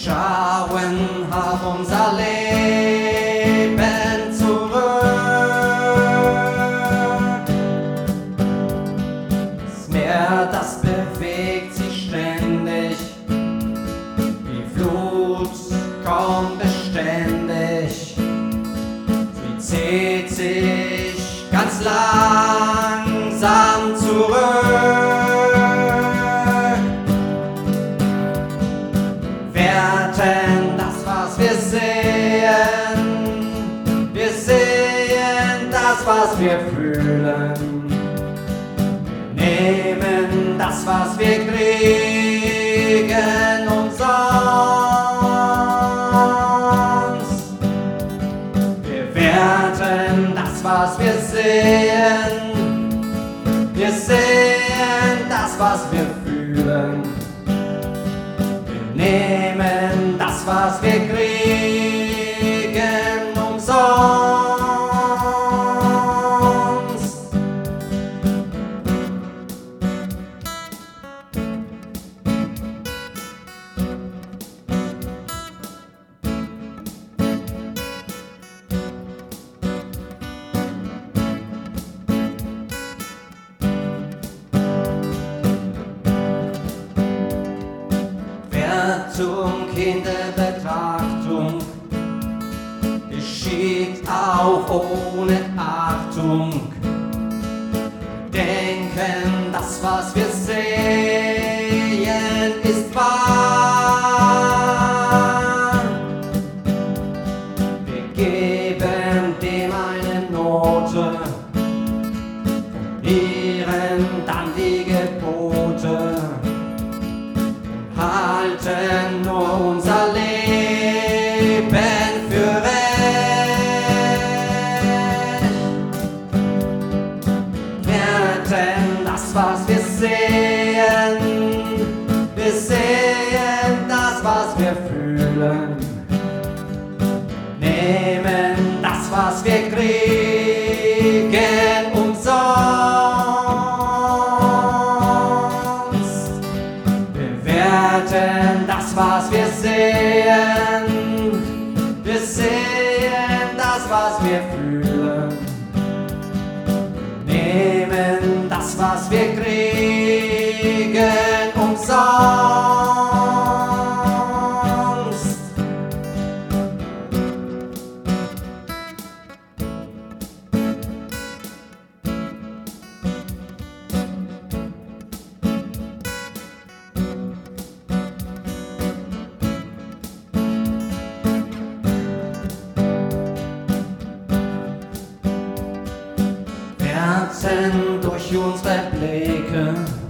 schauen auf unser Leben zurück. Das Meer, das bewegt sich ständig, die Flut kommt beständig, sie zieht sich ganz langsam zurück. Werten das, was wir sehen das, was wir fühlen, nehmen das, was wir kriegen umsonst. Wir werten das, was wir sehen das, was wir fühlen, nehmen das, was wir kriegen umsonst. In der Betrachtung geschieht auch ohne Achtung. Denken, das, was wir sehen, ist wahr. Wir geben dem eine Note, formulieren dann die Gebote, halten nur unser Leben für recht. Werten das, was wir sehen das, was wir fühlen, nehmen das, was wir kriegen umsonst. Werten das, was wir sehen das, was wir fühlen, nehmen das, was wir kriegen umsonst. Durch unsere Blicke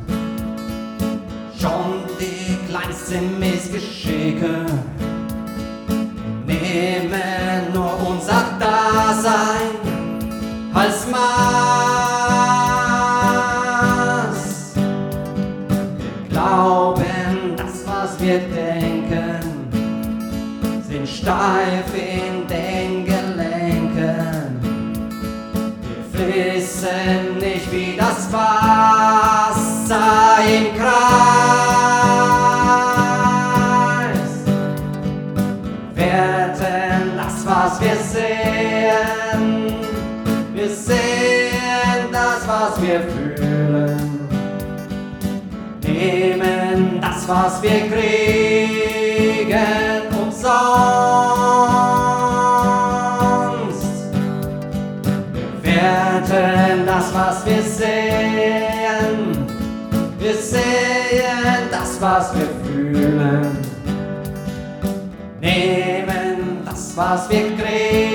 schon die kleinsten Missgeschicke, nehmen nur unser Dasein als Maß. Wir glauben, das, was wir denken, sind steif in den Gelenken. Wissen nicht, wie das Wasser im Kreis. Werten das, was wir sehen das, was wir fühlen, nehmen das, was wir kriegen umsonst. Werten das, was wir sehen das, was wir fühlen, nehmen das, was wir kriegen